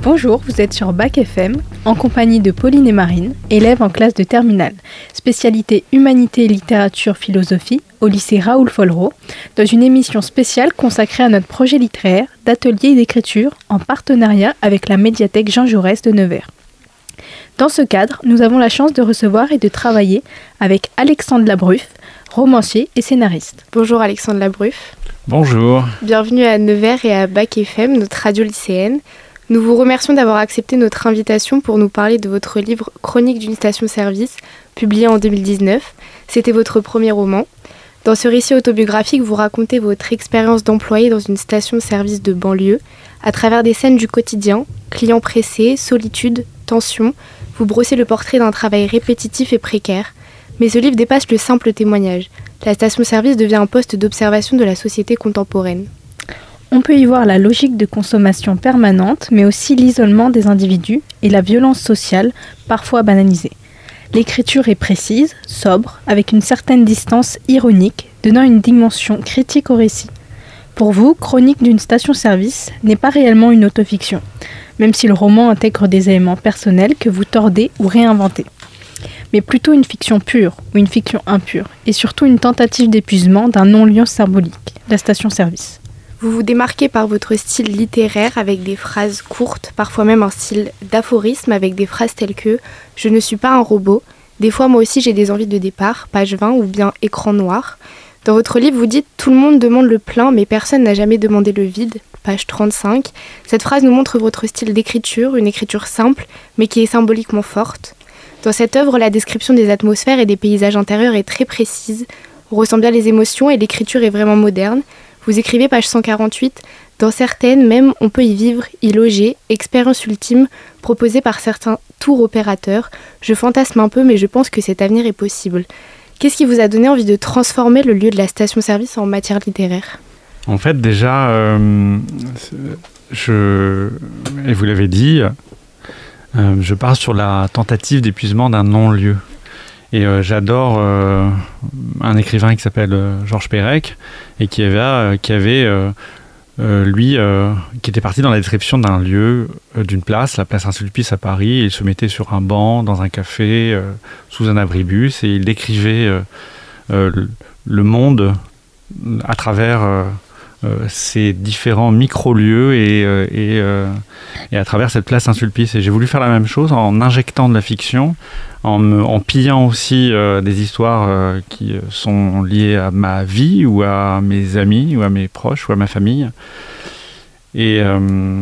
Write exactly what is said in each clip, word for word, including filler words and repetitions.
Bonjour, vous êtes sur Bac F M, en compagnie de Pauline et Marine, élèves en classe de terminale, spécialité Humanité et Littérature Philosophie, au lycée Raoul Follereau, dans une émission spéciale consacrée à notre projet littéraire d'atelier d'écriture en partenariat avec la médiathèque Jean Jaurès de Nevers. Dans ce cadre, nous avons la chance de recevoir et de travailler avec Alexandre Labruffe, romancier et scénariste. Bonjour Alexandre Labruffe. Bonjour. Bienvenue à Nevers et à Bac F M, notre radio lycéenne. Nous vous remercions d'avoir accepté notre invitation pour nous parler de votre livre « Chronique d'une station-service », publié en deux mille dix-neuf. C'était votre premier roman. Dans ce récit autobiographique, vous racontez votre expérience d'employé dans une station-service de banlieue. À travers des scènes du quotidien, clients pressés, solitude, tension, vous brossez le portrait d'un travail répétitif et précaire. Mais ce livre dépasse le simple témoignage. La station-service devient un poste d'observation de la société contemporaine. On peut y voir la logique de consommation permanente, mais aussi l'isolement des individus et la violence sociale, parfois banalisée. L'écriture est précise, sobre, avec une certaine distance ironique, donnant une dimension critique au récit. Pour vous, Chronique d'une station-service n'est pas réellement une autofiction, même si le roman intègre des éléments personnels que vous tordez ou réinventez. Mais plutôt une fiction pure ou une fiction impure, et surtout une tentative d'épuisement d'un non-lieu symbolique, la station-service. Vous vous démarquez par votre style littéraire avec des phrases courtes, parfois même un style d'aphorisme avec des phrases telles que « Je ne suis pas un robot »,« Des fois moi aussi j'ai des envies de départ », page vingt ou bien écran noir. Dans votre livre, vous dites « Tout le monde demande le plein, mais personne n'a jamais demandé le vide », page trente-cinq. Cette phrase nous montre votre style d'écriture, une écriture simple, mais qui est symboliquement forte. Dans cette œuvre, la description des atmosphères et des paysages intérieurs est très précise. On ressent bien les émotions et l'écriture est vraiment moderne. Vous écrivez, page cent quarante-huit, « Dans certaines, même, on peut y vivre, y loger, expérience ultime, proposée par certains tours opérateurs. Je fantasme un peu, mais je pense que cet avenir est possible. » Qu'est-ce qui vous a donné envie de transformer le lieu de la station-service en matière littéraire ? En fait, déjà, euh, je, et vous l'avez dit, euh, je pars sur la tentative d'épuisement d'un non-lieu. Et euh, j'adore euh, un écrivain qui s'appelle euh, Georges Perec et qui avait, euh, qui avait euh, euh, lui, euh, qui était parti dans la description d'un lieu, euh, d'une place, la place Saint-Sulpice à Paris. Et il se mettait sur un banc, dans un café, euh, sous un abribus, et il décrivait euh, euh, le, le monde à travers euh, euh, ces différents micro-lieux et, euh, et, euh, et à travers cette place Saint-Sulpice. Et j'ai voulu faire la même chose en injectant de la fiction, En, me, en pillant aussi euh, des histoires euh, qui sont liées à ma vie ou à mes amis ou à mes proches ou à ma famille. Et, euh,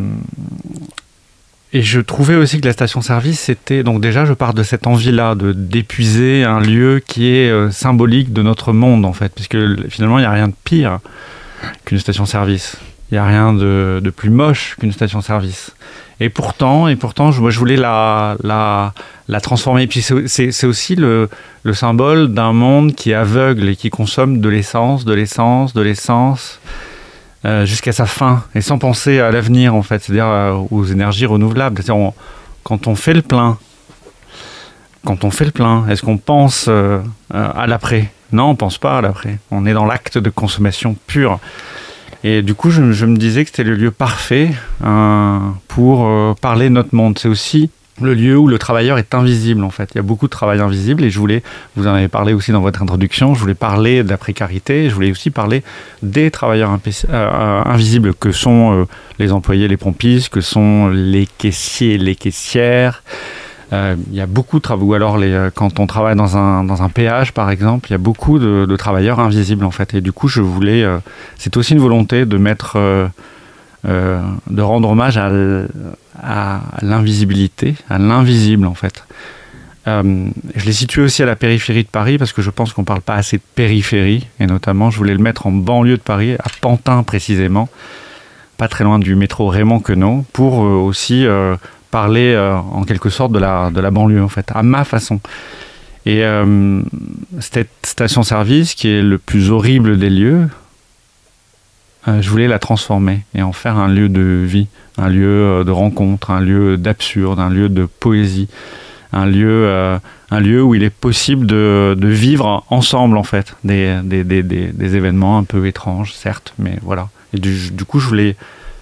et je trouvais aussi que la station-service, c'était... Donc déjà, je pars de cette envie-là, de, d'épuiser un lieu qui est euh, symbolique de notre monde, en fait. Puisque finalement, il n'y a rien de pire qu'une station-service. Il n'y a rien de, de plus moche qu'une station-service. Et pourtant, et pourtant je, moi, je voulais la, la, la transformer. Et puis c'est, c'est, c'est aussi le, le symbole d'un monde qui est aveugle et qui consomme de l'essence, de l'essence, de l'essence, euh, jusqu'à sa fin, et sans penser à l'avenir, en fait, c'est-à-dire euh, aux énergies renouvelables. C'est-à-dire, on, quand on fait le plein, quand on fait le plein, est-ce qu'on pense euh, à l'après ? Non, on ne pense pas à l'après. On est dans l'acte de consommation pure. Et du coup, je, je me disais que c'était le lieu parfait euh, pour euh, parler de notre monde. C'est aussi le lieu où le travailleur est invisible, en fait. Il y a beaucoup de travail invisible et je voulais, vous en avez parlé aussi dans votre introduction, je voulais parler de la précarité, je voulais aussi parler des travailleurs impé- euh, invisibles que sont euh, les employés, les pompistes, que sont les caissiers, les caissières. Euh, il y a beaucoup de travaux, ou alors les, quand on travaille dans un, dans un péage par exemple, il y a beaucoup de, de travailleurs invisibles en fait, et du coup je voulais, euh, c'est aussi une volonté de mettre, euh, euh, de rendre hommage à, à l'invisibilité, à l'invisible en fait. Euh, je l'ai situé aussi à la périphérie de Paris parce que je pense qu'on ne parle pas assez de périphérie, et notamment je voulais le mettre en banlieue de Paris, à Pantin précisément, pas très loin du métro Raymond Queneau, pour euh, aussi euh, parler euh, en quelque sorte de la, de la banlieue en fait, à ma façon. Et euh, cette station-service qui est le plus horrible des lieux, euh, je voulais la transformer et en faire un lieu de vie, un lieu de rencontre, un lieu d'absurde, un lieu de poésie, un lieu, euh, un lieu où il est possible de, de vivre ensemble en fait, des, des, des, des, des événements un peu étranges certes, mais voilà. Et du, du coup je voulais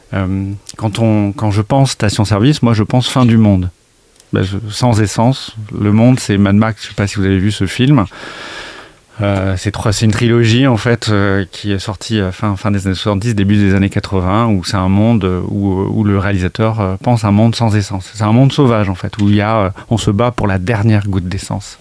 Euh, quand, on, quand je pense station-service, moi je pense fin du monde. Ben, je, sans essence. Le monde, c'est Mad Max. Je ne sais pas si vous avez vu ce film. Euh, c'est, trois, c'est une trilogie en fait euh, qui est sortie euh, fin, fin des années soixante-dix, début des années quatre-vingts, où c'est un monde où, où le réalisateur euh, pense un monde sans essence. C'est un monde sauvage en fait, où il y a, euh, on se bat pour la dernière goutte d'essence.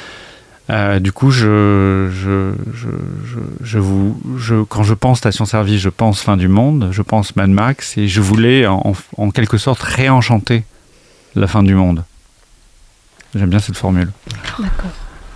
Euh, du coup, je, je, je, je, je vous, je, quand je pense station-service, je pense fin du monde, je pense Mad Max, et je voulais en, en quelque sorte réenchanter la fin du monde. J'aime bien cette formule. D'accord.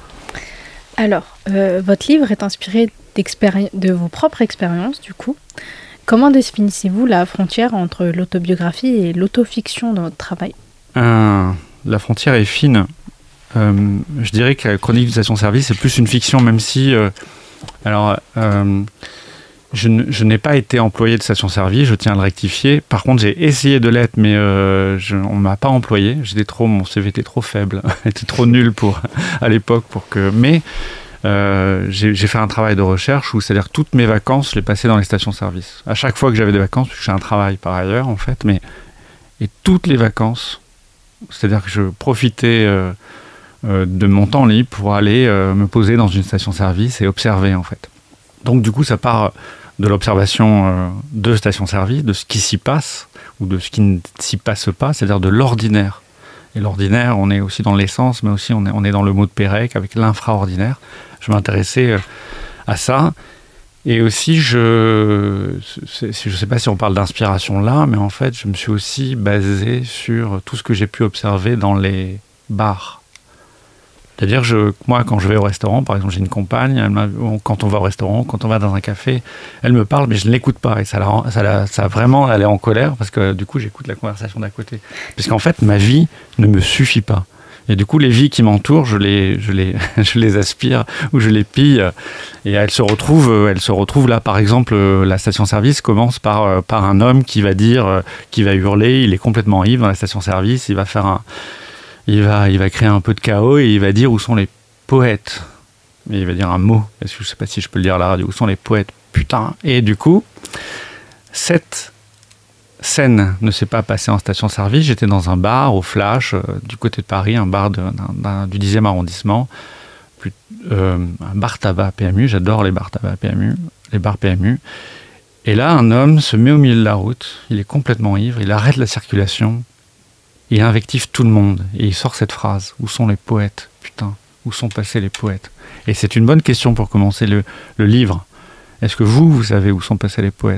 Alors, euh, votre livre est inspiré de vos propres expériences, du coup. Comment définissez-vous la frontière entre l'autobiographie et l'autofiction dans votre travail ? euh, La frontière est fine. Euh, je dirais que la chronique de station-service c'est plus une fiction, même si euh, alors euh, je, n- je n'ai pas été employé de station-service, je tiens à le rectifier. Par contre, j'ai essayé de l'être, mais euh, je, on m'a pas employé. J'étais trop, mon C V était trop faible, était trop nul pour à l'époque pour que. Mais euh, j'ai, j'ai fait un travail de recherche où, c'est-à-dire toutes mes vacances, je les passais dans les stations-service. À chaque fois que j'avais des vacances, parce que j'ai un travail par ailleurs en fait, mais et toutes les vacances, c'est-à-dire que je profitais. Euh, Euh, de mon temps libre pour aller euh, me poser dans une station-service et observer en fait. Donc du coup ça part de l'observation euh, de station-service, de ce qui s'y passe ou de ce qui ne s'y passe pas, c'est-à-dire de l'ordinaire. Et l'ordinaire, on est aussi dans l'essence, mais aussi on est, on est dans le mot de Pérec avec l'infraordinaire. Je m'intéressais euh, à ça. Et aussi, je ne sais pas si on parle d'inspiration là, mais en fait je me suis aussi basé sur tout ce que j'ai pu observer dans les bars. C'est-à-dire, je, moi, quand je vais au restaurant, par exemple, j'ai une compagne, elle m'a, quand on va au restaurant, quand on va dans un café, elle me parle, mais je ne l'écoute pas. Et ça, la, ça, la, ça vraiment, elle est en colère, parce que du coup, j'écoute la conversation d'à côté. Parce qu'en fait, ma vie ne me suffit pas. Et du coup, les vies qui m'entourent, je les, je les, je les aspire ou je les pille. Et elles se retrouvent, elles se retrouvent là. Par exemple, la station-service commence par, par un homme qui va dire, qui va hurler, il est complètement ivre dans la station-service, il va faire un... Il va, il va créer un peu de chaos et il va dire où sont les poètes. Et il va dire un mot. Est-ce que je ne sais pas si je peux le dire à la radio. Où sont les poètes ? Putain. Et du coup, cette scène ne s'est pas passée en station-service. J'étais dans un bar au Flash, euh, du côté de Paris, un bar de, d'un, d'un, du dixième arrondissement. Plus, euh, un bar tabac P M U. J'adore les bars tabac P M U. Les bars P M U. Et là, un homme se met au milieu de la route. Il est complètement ivre. Il arrête la circulation. Il invective tout le monde et il sort cette phrase. Où sont les poètes ? Putain, où sont passés les poètes ? Et c'est une bonne question pour commencer le, le livre. Est-ce que vous, vous savez où sont passés les poètes ?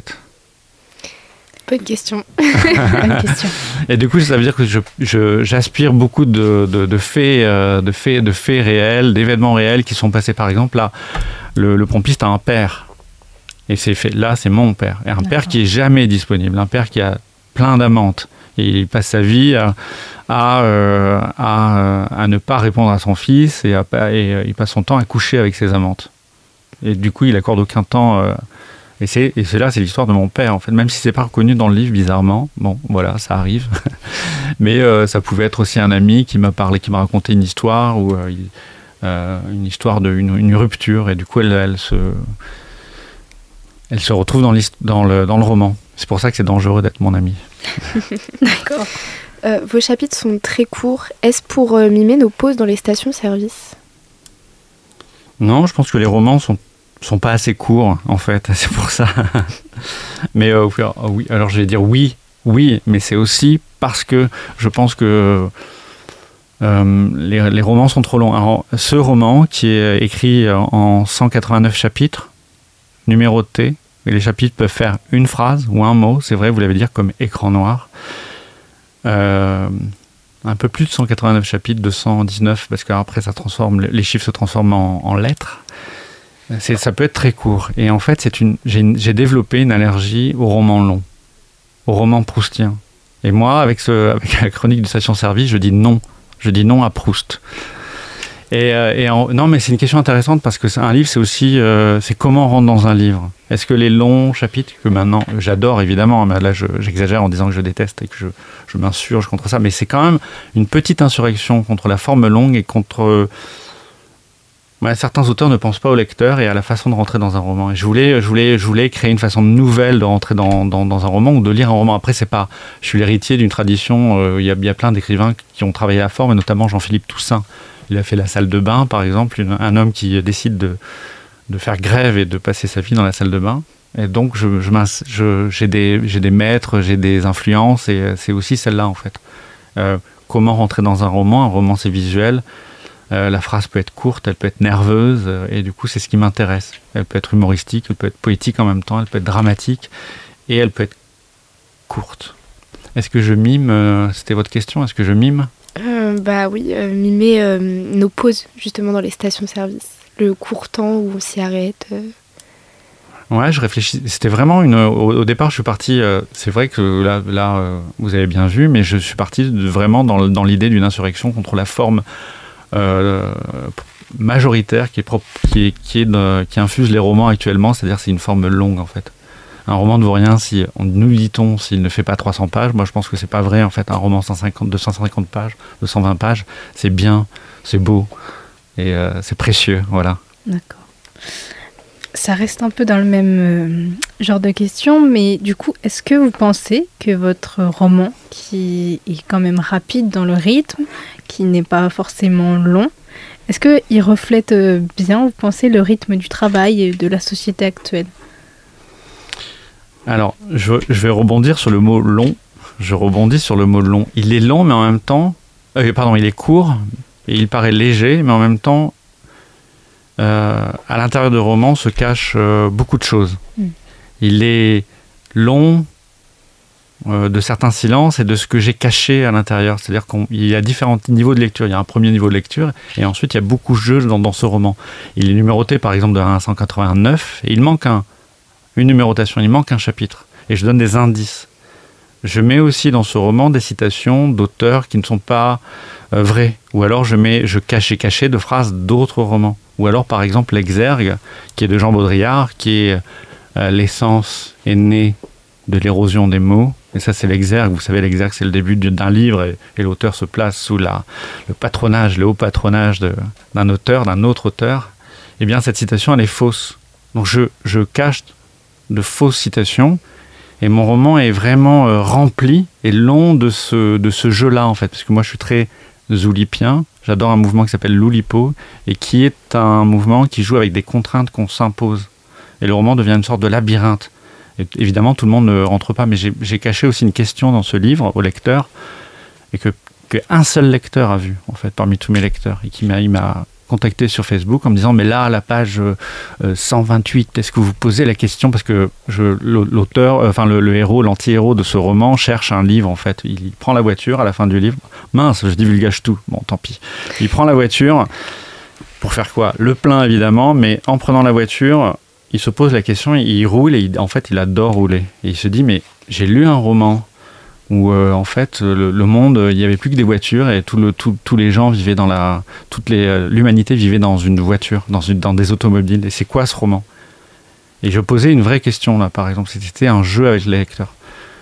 Bonne question. Bonne question. Et du coup, ça veut dire que je, je, j'aspire beaucoup de, de, de, faits, euh, de, faits, de faits réels, d'événements réels qui sont passés. Par exemple, là, le, le pompiste a un père. Et c'est fait, là, c'est mon père. Et un D'accord. père qui est jamais disponible. Un père qui a plein d'amantes. Et il passe sa vie à, à, euh, à, à ne pas répondre à son fils et, à, et il passe son temps à coucher avec ses amantes. Et du coup, il accorde aucun temps. Euh, et, c'est, et c'est là, c'est l'histoire de mon père, en fait. Même si c'est pas reconnu dans le livre, bizarrement. Bon, voilà, ça arrive. Mais euh, ça pouvait être aussi un ami qui m'a parlé, qui m'a raconté une histoire, ou euh, il, euh, une histoire d'une une rupture. Et du coup, elle, elle, se, elle se retrouve dans, dans, le, dans le roman. C'est pour ça que c'est dangereux d'être mon ami. D'accord. Euh, vos chapitres sont très courts. Est-ce pour euh, mimer nos pauses dans les stations-service ? Non, je pense que les romans sont sont pas assez courts, en fait. C'est pour ça. Mais euh, oui, alors je vais dire oui, oui, mais c'est aussi parce que je pense que euh, les, les romans sont trop longs. Alors, ce roman, qui est écrit en cent quatre-vingt-neuf chapitres, numérotés, et les chapitres peuvent faire une phrase ou un mot, c'est vrai, vous l'avez dit, comme écran noir. Euh, un peu plus de cent quatre-vingt-neuf chapitres, deux cent dix-neuf, parce qu'après ça transforme, les chiffres se transforment en, en lettres. C'est, ça peut être très court. Et en fait, c'est une, j'ai, j'ai développé une allergie aux romans longs, aux romans proustiens. Et moi, avec, ce, avec la chronique de station-service, je dis non. Je dis non à Proust. Et, et en, non, mais c'est une question intéressante parce que c'est un livre, c'est aussi euh, c'est comment on rentre dans un livre. Est-ce que les longs chapitres, que maintenant j'adore évidemment, mais là je, j'exagère en disant que je déteste et que je, je m'insurge contre ça, mais c'est quand même une petite insurrection contre la forme longue et contre Ouais, certains auteurs ne pensent pas au lecteur et à la façon de rentrer dans un roman. Et je voulais, je voulais, je voulais créer une façon nouvelle de rentrer dans, dans, dans un roman ou de lire un roman. Après, c'est pas. Je suis l'héritier d'une tradition. Il euh, y, y a plein d'écrivains qui ont travaillé à fort, mais notamment Jean-Philippe Toussaint. Il a fait La salle de bain, par exemple, une, un homme qui décide de, de faire grève et de passer sa vie dans la salle de bain. Et donc, je, je, je, j'ai, des, j'ai des maîtres, j'ai des influences, et c'est aussi celle-là, en fait. Euh, comment rentrer dans un roman ? Un roman, c'est visuel. Euh, la phrase peut être courte, elle peut être nerveuse, euh, et du coup, c'est ce qui m'intéresse. Elle peut être humoristique, elle peut être poétique en même temps, elle peut être dramatique, et elle peut être courte. Est-ce que je mime euh, C'était votre question, est-ce que je mime euh, Bah oui, euh, mimer euh, nos pauses, justement, dans les stations-service. Le court temps où on s'y arrête. Euh. Ouais, je réfléchis. C'était vraiment une. Au, au départ, je suis parti. Euh, c'est vrai que là, là euh, vous avez bien vu, mais je suis parti de, vraiment dans, dans l'idée d'une insurrection contre la forme Euh, majoritaire qui, est propre, qui, est, qui, est de, qui infuse les romans actuellement, c'est-à-dire c'est une forme longue en fait. Un roman ne vaut rien si, nous dit-on, s'il ne fait pas trois cents pages. Moi je pense que c'est pas vrai en fait. Un roman cent cinquante, deux cent cinquante pages, deux cent vingt pages, c'est bien, c'est beau et euh, c'est précieux, voilà. D'accord. Ça reste un peu dans le même euh, genre de question, mais du coup, est-ce que vous pensez que votre roman, qui est quand même rapide dans le rythme, qui n'est pas forcément long, est-ce qu'il reflète bien, vous pensez, le rythme du travail et de la société actuelle ? Alors, je, je vais rebondir sur le mot long. Je rebondis sur le mot long. Il est long, mais en même temps... Euh, pardon, il est court, et il paraît léger, mais en même temps... Euh, à l'intérieur de roman se cachent euh, beaucoup de choses. Mm. Il est long euh, de certains silences et de ce que j'ai caché à l'intérieur. C'est-à-dire qu'il y a différents niveaux de lecture. Il y a un premier niveau de lecture et ensuite il y a beaucoup de jeux dans, dans ce roman. Il est numéroté par exemple de un à cent quatre-vingt-neuf et il manque un, une numérotation, il manque un chapitre. Et je donne des indices. Je mets aussi dans ce roman des citations d'auteurs qui ne sont pas euh, vraies. Ou alors je mets, je cache, j'ai caché de phrases d'autres romans. Ou alors, par exemple, l'Exergue, qui est de Jean Baudrillard, qui est euh, l'essence est née de l'érosion des mots. Et ça, c'est l'Exergue. Vous savez, l'Exergue, c'est le début d'un livre et, et l'auteur se place sous la, le patronage, le haut patronage de, d'un auteur, d'un autre auteur. Eh bien, cette citation, elle est fausse. Donc, je, je cache de fausses citations et mon roman est vraiment euh, rempli et long de ce, de ce jeu-là, en fait. Parce que moi, je suis très zoulipien. J'adore un mouvement qui s'appelle l'Oulipo et qui est un mouvement qui joue avec des contraintes qu'on s'impose. Et le roman devient une sorte de labyrinthe. Et évidemment, tout le monde ne rentre pas, mais j'ai, j'ai caché aussi une question dans ce livre au lecteur et que, que un seul lecteur a vu, en fait, parmi tous mes lecteurs. Et qui m'a, il m'a contacté sur Facebook en me disant « Mais là, à la page euh, cent vingt-huit, est-ce que vous posez la question ?» Parce que je, l'auteur, euh, enfin le, le héros, l'anti-héros de ce roman cherche un livre, en fait. Il, il prend la voiture à la fin du livre. Mince, je divulgage tout. Bon, tant pis. Il prend la voiture pour faire quoi ? Le plein, évidemment, mais en prenant la voiture, il se pose la question, il roule et il, en fait, il adore rouler. Et il se dit « Mais j'ai lu un roman où euh, en fait le, le monde, il n'y avait plus que des voitures et tout le, tout, tous les gens vivaient dans la... Toute les, euh, l'humanité vivait dans une voiture, dans, une, dans des automobiles. Et c'est quoi ce roman ? Et je posais une vraie question là, par exemple. C'était un jeu avec les lecteurs.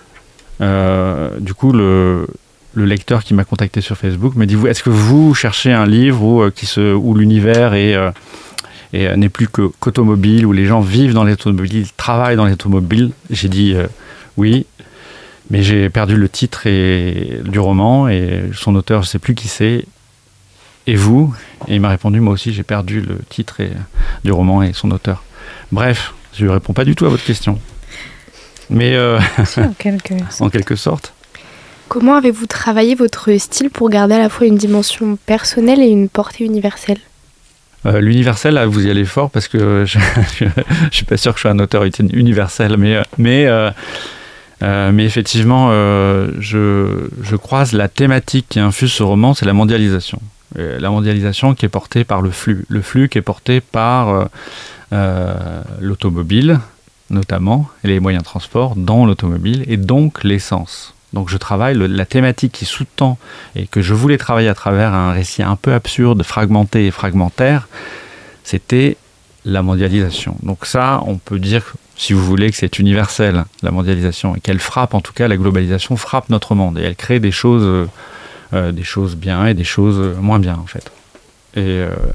Euh, du coup, le, le lecteur qui m'a contacté sur Facebook me dit « Est-ce que vous cherchez un livre où, euh, qui se, où l'univers est... Euh, et euh, n'est plus que, qu'automobile, où les gens vivent dans les automobiles, travaillent dans les automobiles ?» J'ai dit euh, « Oui ». Mais j'ai perdu le titre et, du roman et son auteur, je ne sais plus qui c'est. Et vous ? Et il m'a répondu, moi aussi, j'ai perdu le titre et, du roman et son auteur. Bref, je ne réponds pas du tout à votre question. Mais euh, si, en, quelque en quelque sorte. Comment avez-vous travaillé votre style pour garder à la fois une dimension personnelle et une portée universelle ? Euh, l'universel, là, vous y allez fort parce que je ne suis pas sûr que je sois un auteur universel, mais... mais euh, Euh, mais effectivement, euh, je, je croise la thématique qui infuse ce roman, c'est la mondialisation. Et la mondialisation qui est portée par le flux. Le flux qui est porté par euh, euh, l'automobile, notamment, et les moyens de transport dans l'automobile, et donc l'essence. Donc je travaille le, la thématique qui sous-tend, et que je voulais travailler à travers un récit un peu absurde, fragmenté et fragmentaire, c'était la mondialisation. Donc ça, on peut dire... si vous voulez, que c'est universel, la mondialisation, et qu'elle frappe, en tout cas, la globalisation frappe notre monde, et elle crée des choses, euh, des choses bien et des choses moins bien, en fait. Et, euh,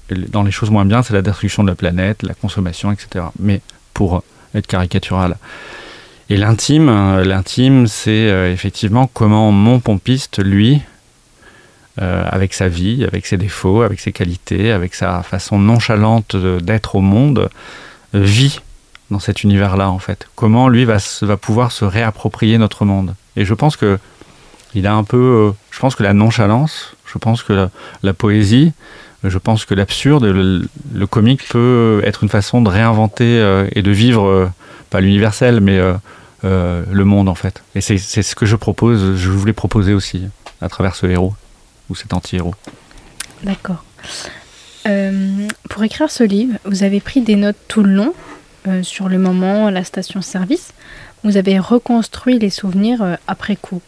dans les choses moins bien, c'est la destruction de la planète, la consommation, et cetera. Mais pour être caricatural. Et l'intime, l'intime, c'est euh, effectivement comment mon pompiste, lui, euh, avec sa vie, avec ses défauts, avec ses qualités, avec sa façon nonchalante d'être au monde, euh, vit dans cet univers-là, en fait. Comment lui va, va pouvoir se réapproprier notre monde. Et je pense que il a un peu... Euh, je pense que la nonchalance, je pense que la, la poésie, je pense que l'absurde, le, le comique peut être une façon de réinventer euh, et de vivre, euh, pas l'universel, mais euh, euh, le monde, en fait. Et c'est, c'est ce que je propose, je voulais proposer aussi, à travers ce héros, ou cet anti-héros. D'accord. Euh, pour écrire ce livre, vous avez pris des notes tout le long, euh, sur le moment, la station-service. Vous avez reconstruit les souvenirs euh, après coup.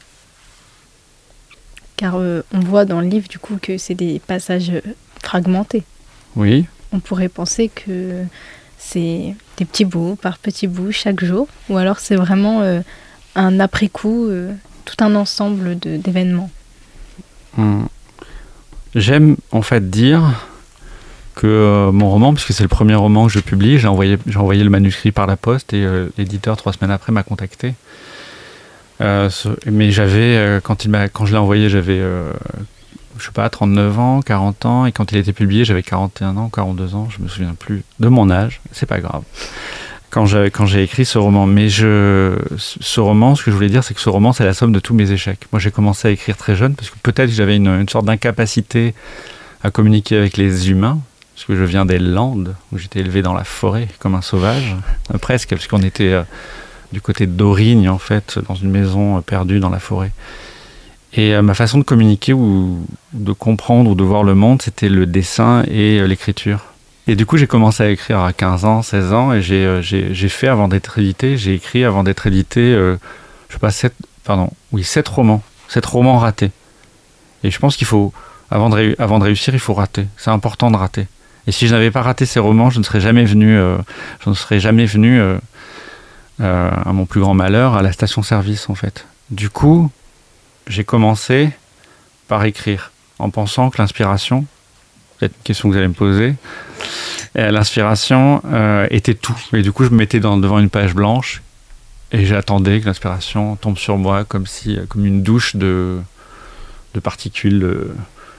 Car euh, on voit dans le livre, du coup, que c'est des passages euh, fragmentés. Oui. On pourrait penser que c'est des petits bouts, par petits bouts, chaque jour. Ou alors c'est vraiment euh, un après-coup, euh, tout un ensemble de, d'événements. Hum. J'aime, en fait, dire que euh, mon roman, puisque c'est le premier roman que je publie, j'ai envoyé, j'ai envoyé le manuscrit par la poste et euh, l'éditeur, trois semaines après, m'a contacté. Euh, mais j'avais, euh, quand, il m'a, quand je l'ai envoyé, j'avais, euh, je sais pas, trente-neuf ans, quarante ans, et quand il a été publié, j'avais quarante et un ans, quarante-deux ans, je me souviens plus de mon âge, c'est pas grave, quand j'ai, quand j'ai écrit ce roman. Mais je, ce roman, ce que je voulais dire, c'est que ce roman, c'est la somme de tous mes échecs. Moi, j'ai commencé à écrire très jeune, parce que peut-être que j'avais une, une sorte d'incapacité à communiquer avec les humains, parce que je viens des Landes, où j'étais élevé dans la forêt, comme un sauvage, euh, presque, parce qu'on était... Euh, du côté d'Aurigne, en fait, dans une maison perdue dans la forêt. Et euh, ma façon de communiquer ou de comprendre ou de voir le monde, c'était le dessin et euh, l'écriture. Et du coup, j'ai commencé à écrire à quinze ans, seize ans, et j'ai, euh, j'ai, j'ai fait avant d'être édité, j'ai écrit avant d'être édité, euh, je sais pas, sept, pardon, oui, sept romans, sept romans ratés. Et je pense qu'il faut, avant de, ré, avant de réussir, il faut rater. C'est important de rater. Et si je n'avais pas raté ces romans, je ne serais jamais venu, euh, je ne serais jamais venu... Euh, Euh, à mon plus grand malheur, à la station-service, en fait. Du coup, j'ai commencé par écrire, en pensant que l'inspiration, peut-être une question que vous allez me poser, et l'inspiration euh, était tout. Et du coup, je me mettais dans, devant une page blanche, et j'attendais que l'inspiration tombe sur moi, comme, si, comme une douche de, de particules euh,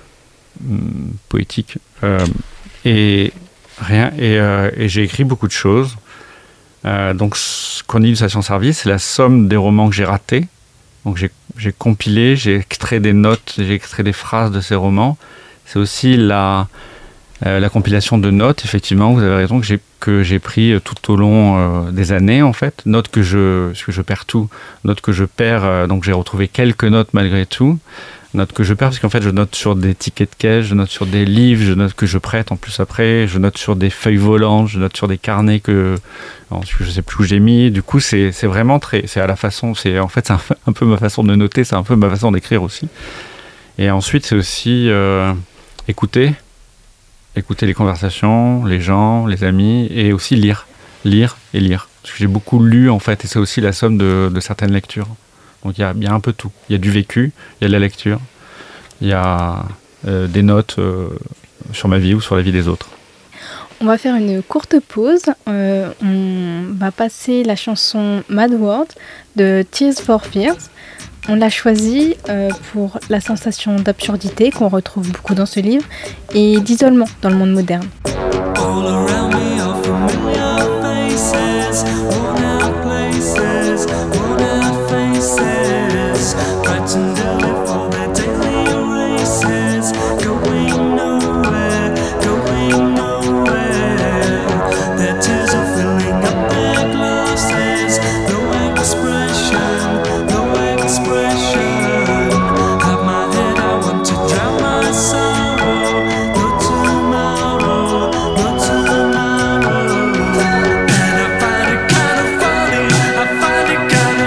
poétiques. Euh, et, rien, et, euh, et j'ai écrit beaucoup de choses. Euh, donc, Chronique d'une station-service, c'est la somme des romans que j'ai ratés. Donc, j'ai, j'ai compilé, j'ai extrait des notes, j'ai extrait des phrases de ces romans. C'est aussi la, euh, la compilation de notes, effectivement, vous avez raison, que j'ai, que j'ai pris tout au long euh, des années, en fait. Notes que je, parce que je perds tout, notes que je perds, euh, donc j'ai retrouvé quelques notes malgré tout. Notes que je perds, parce qu'en fait, je note sur des tickets de caisse, je note sur des livres, je note que je prête en plus après, je note sur des feuilles volantes, je note sur des carnets que je sais plus où j'ai mis. Du coup, c'est, c'est vraiment très... C'est à la façon... C'est, en fait, c'est un, un peu ma façon de noter, c'est un peu ma façon d'écrire aussi. Et ensuite, c'est aussi euh, écouter. Écouter les conversations, les gens, les amis, et aussi lire. Lire et lire. Parce que j'ai beaucoup lu, en fait, et c'est aussi la somme de, de certaines lectures. Donc il y a, y a un peu tout. Il y a du vécu, il y a de la lecture, il y a euh, des notes euh, sur ma vie ou sur la vie des autres. On va faire une courte pause. Euh, on va passer la chanson Mad World de Tears for Fears. On l'a choisie euh, pour la sensation d'absurdité qu'on retrouve beaucoup dans ce livre et d'isolement dans le monde moderne. All around me are familiar faces, worn out places, worn out faces, frightened to live for their daily races, going nowhere, going nowhere. Their tears are filling up their glasses, no expression, no expression. Have my head, I want to drown my sorrow. No tomorrow, no tomorrow. And I find it kind of funny, I find it kind of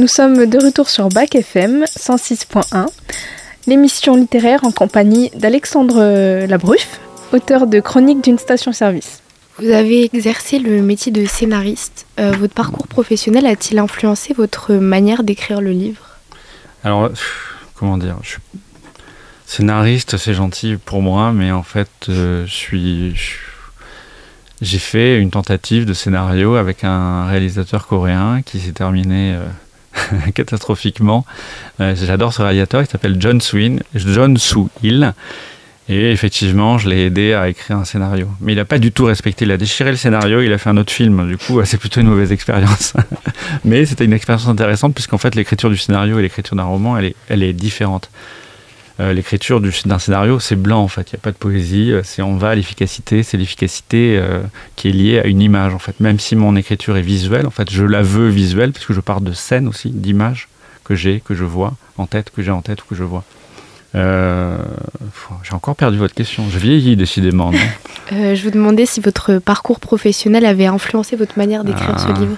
Nous sommes de retour sur Bac F M cent six point un, l'émission littéraire en compagnie d'Alexandre Labruff, auteur de Chronique d'une station-service. Vous avez exercé le métier de scénariste. Euh, votre parcours professionnel a-t-il influencé votre manière d'écrire le livre ? Alors, comment dire, je suis scénariste, c'est gentil pour moi, mais en fait, euh, je suis, je, j'ai fait une tentative de scénario avec un réalisateur coréen qui s'est terminé euh, catastrophiquement. Euh, j'adore ce réalisateur, il s'appelle John Soo-il, John Soo-il. Et effectivement, je l'ai aidé à écrire un scénario. Mais il n'a pas du tout respecté, il a déchiré le scénario, il a fait un autre film. Du coup, c'est plutôt une mauvaise expérience. Mais c'était une expérience intéressante, puisqu'en fait, l'écriture du scénario et l'écriture d'un roman, elle est, elle est différente. Euh, l'écriture du, d'un scénario, c'est blanc, en fait. Il n'y a pas de poésie, c'est on va à l'efficacité. C'est l'efficacité euh, qui est liée à une image, en fait. Même si mon écriture est visuelle, en fait, je la veux visuelle, parce que je pars de scènes aussi, d'images que j'ai, que je vois en tête, que j'ai en tête ou que je vois. Euh, j'ai encore perdu votre question. Je vieillis décidément, non euh, Je vous demandais si votre parcours professionnel avait influencé votre manière d'écrire euh, ce livre.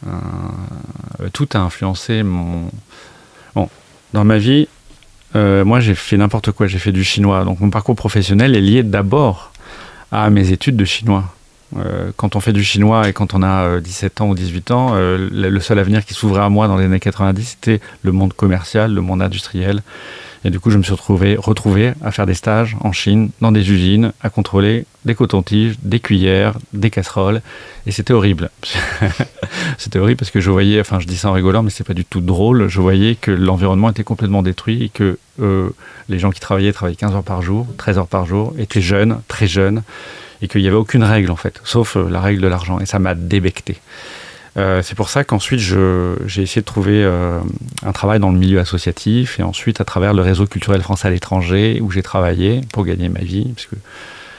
Euh, tout a influencé mon... Bon, dans ma vie, euh, moi j'ai fait n'importe quoi. J'ai fait du chinois. Donc mon parcours professionnel est lié d'abord à mes études de chinois. Euh, quand on fait du chinois et quand on a euh, dix-sept ans ou dix-huit ans, euh, le seul avenir qui s'ouvrait à moi dans les années quatre-vingt-dix, c'était le monde commercial, le monde industriel. Et du coup, je me suis retrouvé, retrouvé à faire des stages en Chine, dans des usines, à contrôler des cotons-tiges, des cuillères, des casseroles. Et c'était horrible. C'était horrible parce que je voyais, enfin je dis ça en rigolant, mais c'est pas du tout drôle, je voyais que l'environnement était complètement détruit et que euh, les gens qui travaillaient, travaillaient quinze heures par jour, treize heures par jour, étaient jeunes, très jeunes, et qu'il n'y avait aucune règle en fait, sauf euh, la règle de l'argent. Et ça m'a débecté. Euh, c'est pour ça qu'ensuite je, j'ai essayé de trouver euh, un travail dans le milieu associatif et ensuite à travers le réseau culturel français à l'étranger où j'ai travaillé pour gagner ma vie, parce que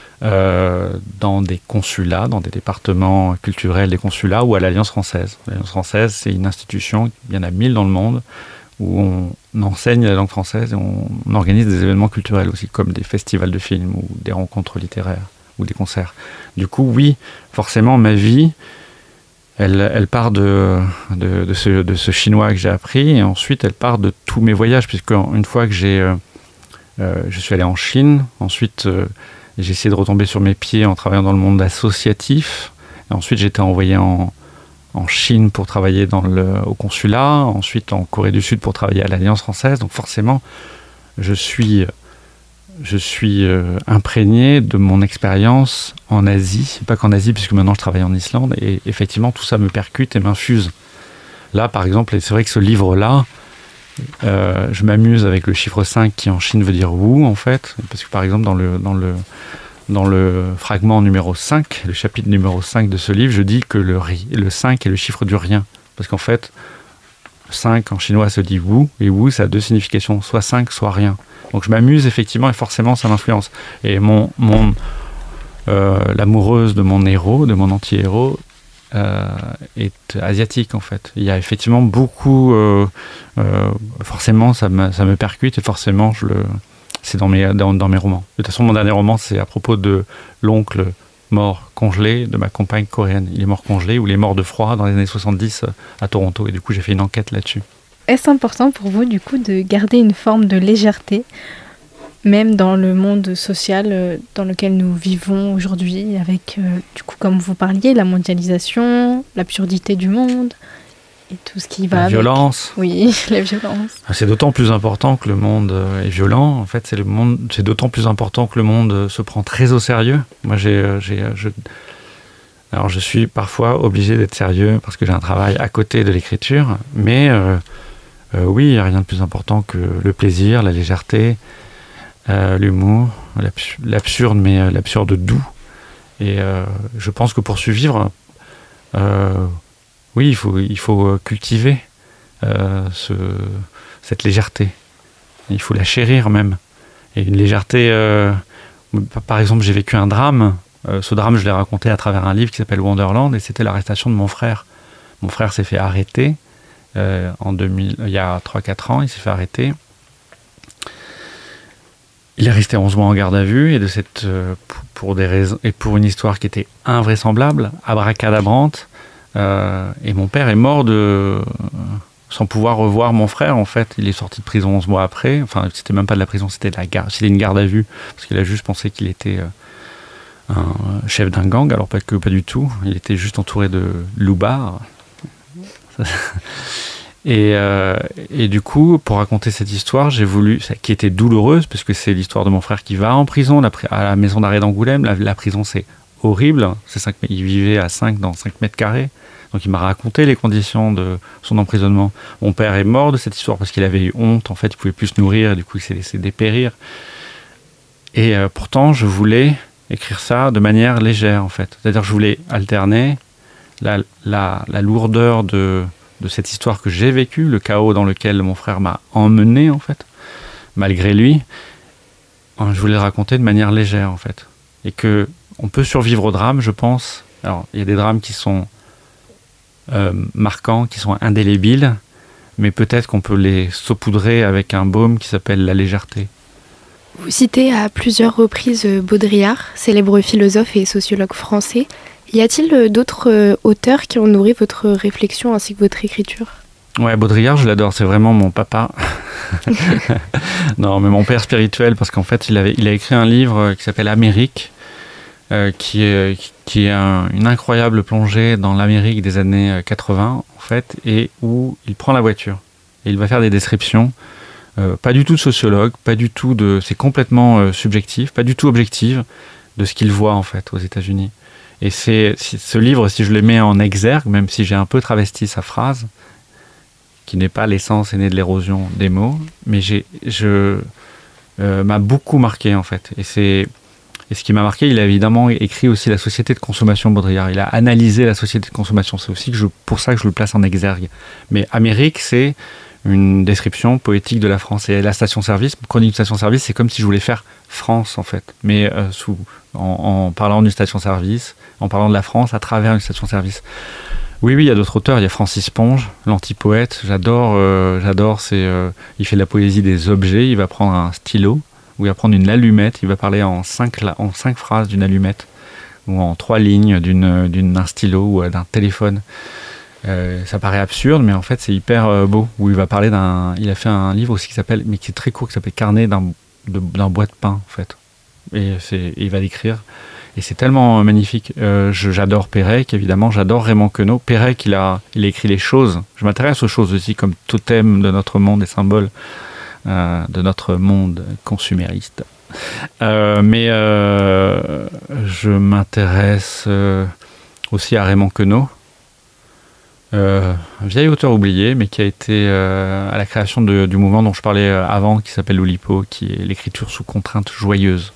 euh, dans des consulats, dans des départements culturels des consulats ou à l'Alliance française. L'Alliance française, c'est une institution, il y en a mille dans le monde, où on enseigne la langue française et on, on organise des événements culturels aussi, comme des festivals de films ou des rencontres littéraires ou des concerts. Du coup, oui, forcément, ma vie... Elle, elle part de, de, de, ce, de ce chinois que j'ai appris et ensuite elle part de tous mes voyages, puisque une fois que j'ai, euh, euh, je suis allé en Chine, ensuite euh, j'ai essayé de retomber sur mes pieds en travaillant dans le monde associatif, et ensuite j'ai été envoyé en, en Chine pour travailler dans le, au consulat, ensuite en Corée du Sud pour travailler à l'Alliance française, donc forcément je suis... Je suis euh, imprégné de mon expérience en Asie, pas qu'en Asie, puisque maintenant je travaille en Islande, et effectivement tout ça me percute et m'infuse. Là, par exemple, et c'est vrai que ce livre-là, euh, je m'amuse avec le chiffre cinq qui en Chine veut dire Wu, en fait, parce que par exemple, dans le, dans le, dans le fragment numéro cinq, le chapitre numéro cinq de ce livre, je dis que le, le cinq est le chiffre du rien, parce qu'en fait, cinq en chinois se dit Wu, et Wu, ça a deux significations, soit cinq, soit rien. Donc je m'amuse effectivement et forcément ça m'influence. Et mon, mon, euh, l'amoureuse de mon héros, de mon anti-héros, euh, est asiatique en fait. Il y a effectivement beaucoup, euh, euh, forcément ça me, ça me percute et forcément je le, c'est dans mes, dans, dans mes romans. De toute façon mon dernier roman c'est à propos de l'oncle mort congelé de ma compagne coréenne. Il est mort congelé ou il est mort de froid dans les années soixante-dix à Toronto et du coup j'ai fait une enquête là-dessus. Est-ce important pour vous, du coup, de garder une forme de légèreté, même dans le monde social dans lequel nous vivons aujourd'hui, avec, euh, du coup, comme vous parliez, la mondialisation, l'absurdité du monde et tout ce qui va la avec... violence. Oui, la violence. C'est d'autant plus important que le monde est violent. En fait, c'est, le monde, c'est d'autant plus important que le monde se prend très au sérieux. Moi, j'ai... j'ai je... Alors, je suis parfois obligé d'être sérieux parce que j'ai un travail à côté de l'écriture, mais... Euh, Euh, oui, il n'y a rien de plus important que le plaisir, la légèreté, euh, l'humour, l'abs- l'absurde, mais euh, l'absurde doux. Et euh, je pense que pour survivre, euh, oui, il faut, il faut cultiver euh, ce, cette légèreté. Il faut la chérir même. Et une légèreté... Euh, par exemple, j'ai vécu un drame. Euh, ce drame, je l'ai raconté à travers un livre qui s'appelle Wonderland, et c'était l'arrestation de mon frère. Mon frère s'est fait arrêter. Euh, en deux mille, il y a trois quatre ans, il s'est fait arrêter. Il est resté onze mois en garde à vue et, de cette, euh, pour des raisons, et pour une histoire qui était invraisemblable, abracadabrante. Euh, et mon père est mort de, sans pouvoir revoir mon frère, en fait. Il est sorti de prison onze mois après. Enfin, c'était même pas de la prison, c'était, de la garde, c'était une garde à vue, parce qu'il a juste pensé qu'il était euh, un chef d'un gang, alors pas que, pas du tout. Il était juste entouré de loupards. Et, euh, et du coup, pour raconter cette histoire, j'ai voulu, qui était douloureuse, parce que c'est l'histoire de mon frère qui va en prison, la, à la maison d'arrêt d'Angoulême. La, la prison, c'est horrible. C'est cinq, il vivait à cinq dans cinq mètres carrés. Donc il m'a raconté les conditions de son emprisonnement. Mon père est mort de cette histoire parce qu'il avait eu honte. En fait, il pouvait plus se nourrir, et du coup, il s'est laissé dépérir. Et euh, pourtant, je voulais écrire ça de manière légère, en fait. C'est-à-dire que je voulais alterner la, la, la lourdeur de... de cette histoire que j'ai vécue, le chaos dans lequel mon frère m'a emmené, en fait, malgré lui. Je voulais le raconter de manière légère, en fait. Et que on peut survivre au drame, je pense. Alors, il y a des drames qui sont euh, marquants, qui sont indélébiles, mais peut-être qu'on peut les saupoudrer avec un baume qui s'appelle la légèreté. Vous citez à plusieurs reprises Baudrillard, célèbre philosophe et sociologue français. Y a-t-il d'autres auteurs qui ont nourri votre réflexion ainsi que votre écriture ? Ouais, Baudrillard, je l'adore, c'est vraiment mon papa. Non, mais mon père spirituel, parce qu'en fait, il, avait, il a écrit un livre qui s'appelle Amérique, euh, qui est, qui est un, une incroyable plongée dans l'Amérique des années quatre-vingts, en fait, et où il prend la voiture. Et il va faire des descriptions, euh, pas du tout de sociologue, pas du tout de... C'est complètement euh, subjectif, pas du tout objectif, de ce qu'il voit, en fait, aux États-Unis. Et c'est, ce livre, si je le mets en exergue, même si j'ai un peu travesti sa phrase, qui n'est pas l'essence est née de l'érosion des mots, mais j'ai, je, euh, m'a beaucoup marqué, en fait. Et, c'est, et ce qui m'a marqué, il a évidemment écrit aussi la société de consommation Baudrillard. Il a analysé la société de consommation. C'est aussi que je, pour ça que je le place en exergue. Mais Amérique, c'est une description poétique de la France. Et la station-service, chronique de station-service, c'est comme si je voulais faire France, en fait. Mais euh, sous... En, en parlant d'une station-service, en parlant de la France à travers une station-service. Oui, oui, il y a d'autres auteurs. Il y a Francis Ponge, l'antipoète. J'adore, euh, j'adore. C'est, euh, il fait de la poésie des objets. Il va prendre un stylo ou il va prendre une allumette. Il va parler en cinq, en cinq phrases d'une allumette ou en trois lignes d'une, d'une, d'un stylo ou d'un téléphone. Euh, ça paraît absurde, mais en fait, c'est hyper euh, beau. Où il va parler d'un. Il a fait un livre aussi qui s'appelle, mais qui est très court, qui s'appelle Carnet d'un, de, d'un bois de pain, en fait. Et, c'est, et il va l'écrire. Et c'est tellement magnifique. Euh, je, j'adore Pérec, évidemment. J'adore Raymond Queneau. Pérec, il a, il a écrit les choses. Je m'intéresse aux choses aussi comme totem de notre monde et symbole euh, de notre monde consumériste. Euh, mais euh, je m'intéresse euh, aussi à Raymond Queneau. Euh, un vieil auteur oublié, mais qui a été euh, à la création de, du mouvement dont je parlais avant, qui s'appelle l'Oulipo, qui est l'écriture sous contrainte joyeuse.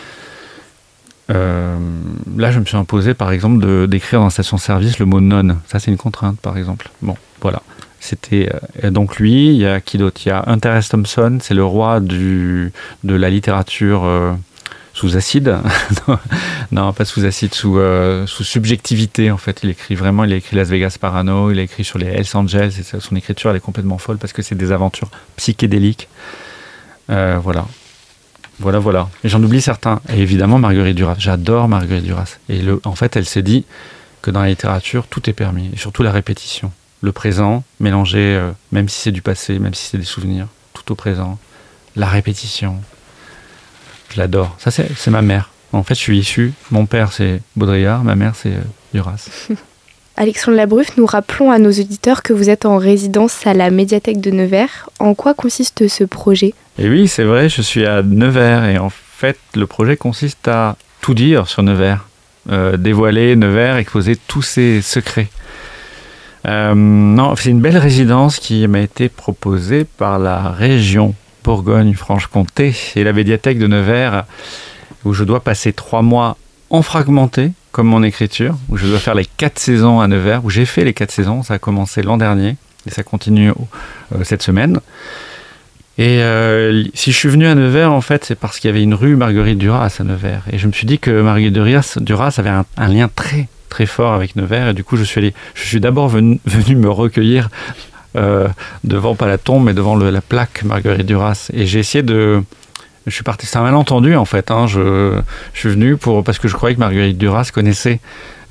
Euh, là, je me suis imposé, par exemple, de, d'écrire dans station-service le mot non. Ça, c'est une contrainte, par exemple. Bon, voilà. C'était euh, donc lui. Il y a qui d'autre ? Il y a Hunter S. Thompson, c'est le roi du, de la littérature euh, sous acide. Non, pas sous acide, sous, euh, sous subjectivité, en fait. Il écrit vraiment, il a écrit Las Vegas Parano, il a écrit sur les Hells Angels, et son écriture, elle est complètement folle parce que c'est des aventures psychédéliques. Euh, voilà. Voilà, voilà. Et j'en oublie certains. Et évidemment, Marguerite Duras. J'adore Marguerite Duras. Et le, en fait, elle s'est dit que dans la littérature, tout est permis. Et surtout la répétition. Le présent, mélangé, euh, même si c'est du passé, même si c'est des souvenirs, tout au présent. La répétition. Je l'adore. Ça, c'est, c'est ma mère. En fait, je suis issu. Mon père, c'est Baudrillard. Ma mère, c'est euh, Duras. Alexandre Labruffe, nous rappelons à nos auditeurs que vous êtes en résidence à la médiathèque de Nevers. En quoi consiste ce projet ? Et oui, c'est vrai, je suis à Nevers. Et en fait, le projet consiste à tout dire sur Nevers. Euh, dévoiler Nevers, exposer tous ses secrets. Euh, non, c'est une belle résidence qui m'a été proposée par la région Bourgogne-Franche-Comté et la médiathèque de Nevers, où je dois passer trois mois en fragmenté, comme mon écriture, où je dois faire les quatre saisons à Nevers, où j'ai fait les quatre saisons, ça a commencé l'an dernier, et ça continue euh, cette semaine. Et euh, si je suis venu à Nevers, en fait, c'est parce qu'il y avait une rue Marguerite Duras à Nevers. Et je me suis dit que Marguerite Duras, Duras avait un, un lien très, très fort avec Nevers. Et du coup, je suis, allé, je suis d'abord venu, venu me recueillir euh, devant, pas la tombe, mais devant le, la plaque Marguerite Duras. Et j'ai essayé de... Je suis parti, c'est un malentendu en fait. Hein. Je, je suis venu pour, parce que je croyais que Marguerite Duras connaissait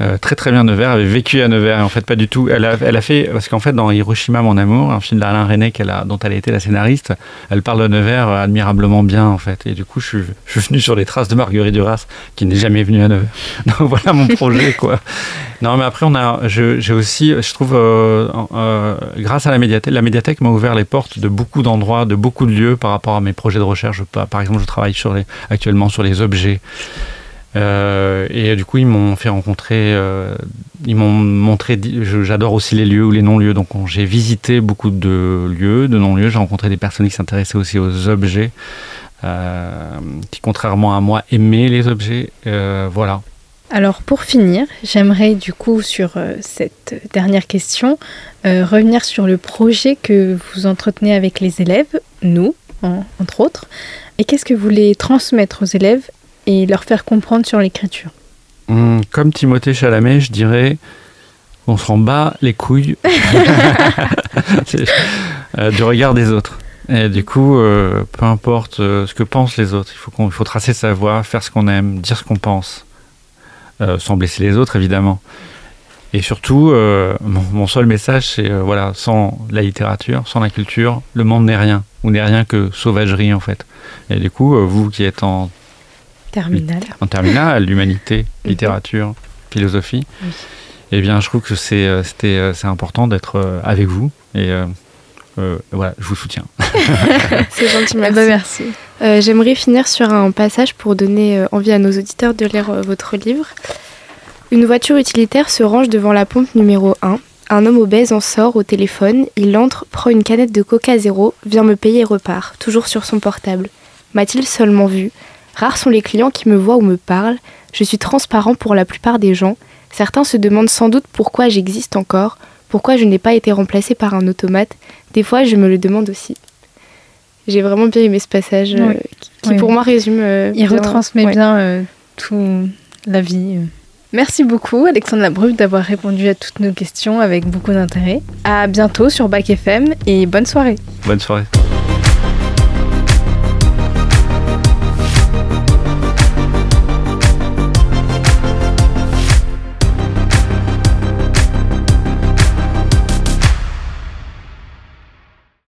Euh, très très bien Nevers, avait vécu à Nevers et en fait pas du tout. Elle a, elle a fait, parce qu'en fait dans Hiroshima mon amour, un film d'Alain Resnais qu'elle a, dont elle a été la scénariste, elle parle de Nevers admirablement bien en fait. Et du coup je suis, je suis venu sur les traces de Marguerite Duras qui n'est jamais venue à Nevers. Donc voilà mon projet quoi. Non mais après on a, je, j'ai aussi, je trouve, euh, euh, grâce à la médiathèque, la médiathèque m'a ouvert les portes de beaucoup d'endroits, de beaucoup de lieux par rapport à mes projets de recherche. Je, par exemple je travaille sur les, actuellement sur les objets. Euh, et du coup, ils m'ont fait rencontrer, euh, ils m'ont montré, je, j'adore aussi les lieux ou les non-lieux, donc on, j'ai visité beaucoup de lieux, de non-lieux, j'ai rencontré des personnes qui s'intéressaient aussi aux objets, euh, qui contrairement à moi aimaient les objets, euh, voilà. Alors pour finir, j'aimerais du coup sur euh, cette dernière question, euh, revenir sur le projet que vous entretenez avec les élèves, nous, en, entre autres, et qu'est-ce que vous voulez transmettre aux élèves et leur faire comprendre sur l'écriture. Hum, comme Timothée Chalamet, je dirais, on se rend bas les couilles euh, du regard des autres. Et du coup, euh, peu importe euh, ce que pensent les autres, il faut, qu'on, il faut tracer sa voie, faire ce qu'on aime, dire ce qu'on pense, euh, sans blesser les autres évidemment. Et surtout, euh, mon, mon seul message, c'est euh, voilà, sans la littérature, sans la culture, le monde n'est rien, ou n'est rien que sauvagerie en fait. Et du coup, euh, vous qui êtes en Terminale. En terminale, l'humanité, littérature, mmh. philosophie. Oui. Eh bien, je trouve que c'est, c'était, c'est important d'être avec vous. Et euh, euh, voilà, je vous soutiens. C'est gentil, merci. Bah, merci. Euh, j'aimerais finir sur un passage pour donner envie à nos auditeurs de lire votre livre. Une voiture utilitaire se range devant la pompe numéro un. Un homme obèse en sort au téléphone. Il entre, prend une canette de Coca Zéro, vient me payer et repart, toujours sur son portable. M'a-t-il seulement vu ? Rares sont les clients qui me voient ou me parlent. Je suis transparent pour la plupart des gens. Certains se demandent sans doute pourquoi j'existe encore, pourquoi je n'ai pas été remplacée par un automate. Des fois, je me le demande aussi. J'ai vraiment bien aimé ce passage oui. euh, qui, qui oui. pour moi résume... Euh, Il bien, retransmet ouais. bien euh, toute la vie. Merci beaucoup, Alexandre Labruff, d'avoir répondu à toutes nos questions avec beaucoup d'intérêt. À bientôt sur Bac F M et bonne soirée. Bonne soirée.